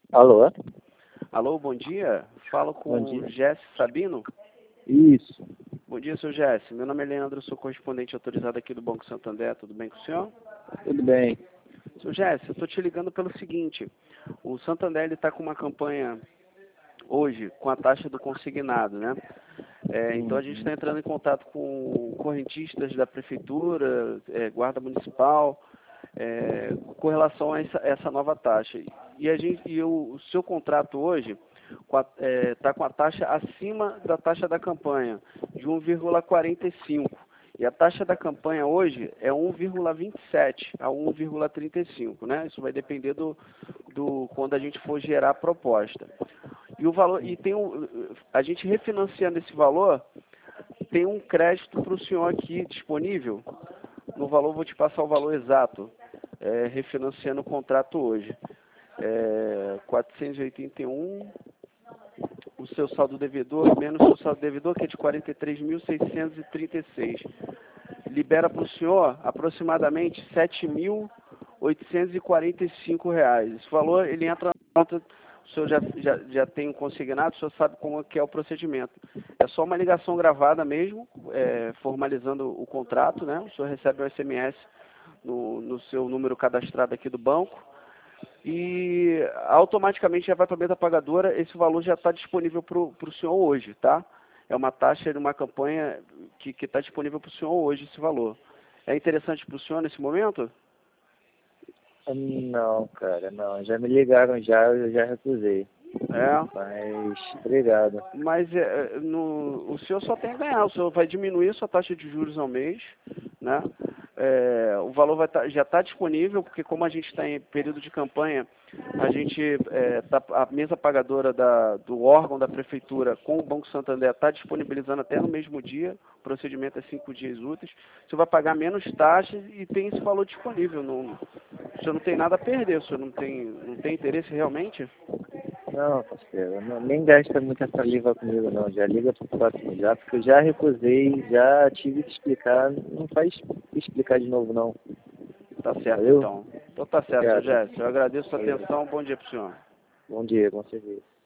Alô? Alô, bom dia. Falo Bom com dia. o Jesse Sabino. Isso. Bom dia, seu Jesse. Meu nome é Leandro, sou correspondente autorizado aqui do Banco Santander. Tudo bem com o senhor? Tudo bem. Seu Jesse, eu estou te ligando pelo seguinte. O Santander está com uma campanha hoje com a taxa do consignado, né? Então a gente está entrando em contato com correntistas da prefeitura, guarda municipal, com relação a essa nova taxa. O seu contrato hoje está com a taxa acima da taxa da campanha, de 1,45. E a taxa da campanha hoje é 1,27 a 1,35, né? Isso vai depender do quando a gente for gerar a proposta. E o valor, a gente refinanciando esse valor, tem um crédito para o senhor aqui disponível. No valor, vou te passar o valor exato, refinanciando o contrato hoje. 481, o seu saldo devedor, menos o seu saldo devedor, que é de 43.636. Libera para o senhor aproximadamente R$ 7.845. Esse valor, ele entra na conta. O senhor já tem um consignado, o senhor sabe como é que é o procedimento. É só uma ligação gravada mesmo, formalizando o contrato, né? O senhor recebe um SMS no seu número cadastrado aqui do banco e automaticamente já vai para a mesa pagadora. Esse valor já está disponível para o senhor hoje, tá? É uma taxa de uma campanha que está disponível para o senhor hoje, esse valor. É interessante para o senhor nesse momento? Não, cara, não. Já me ligaram já, eu já recusei. É. Mas, obrigado. Mas o senhor só tem a ganhar, o senhor vai diminuir a sua taxa de juros ao mês, né? O valor já está disponível, porque como a gente está em período de campanha, a mesa pagadora do órgão da prefeitura com o Banco Santander está disponibilizando até no mesmo dia, o procedimento é 5 dias úteis. Você vai pagar menos taxas e tem esse valor disponível. O senhor não tem nada a perder, o senhor não tem interesse realmente? Não, parceiro, nem gasta muita saliva comigo não. Já liga pro próximo já, porque eu já recusei, já tive que explicar. Não faz explicar de novo não. Tá certo, Valeu? então. Então tá certo, seu Obrigado. Jéssica. Eu agradeço a sua Valeu. atenção. Bom dia para o senhor. Bom dia, com certeza.